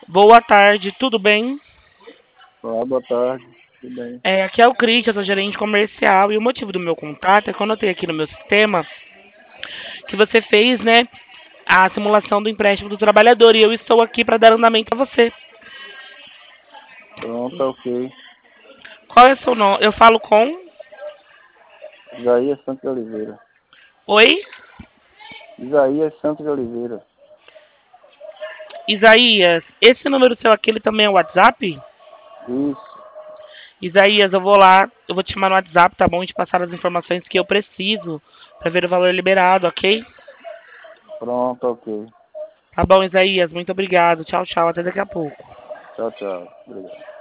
Boa tarde, tudo bem? Olá, boa tarde. Tudo bem? Aqui é o Cris, eu sou gerente comercial e o motivo do meu contato é que eu notei aqui no meu sistema que você fez, né, a simulação do empréstimo do trabalhador e eu estou aqui para dar andamento a você. Pronto, ok. Qual é o seu nome? Eu falo com... Isaías Santos de Oliveira. Oi? Isaías Santos de Oliveira. Isaías, esse número seu aqui, ele também é o WhatsApp? Isso. Isaías, eu vou lá, eu vou te chamar no WhatsApp, tá bom? E te passar as informações que eu preciso para ver o valor liberado, ok? Pronto, ok. Tá bom, Isaías, muito obrigado. Tchau, tchau, até daqui a pouco. Tchau, tchau. Obrigado.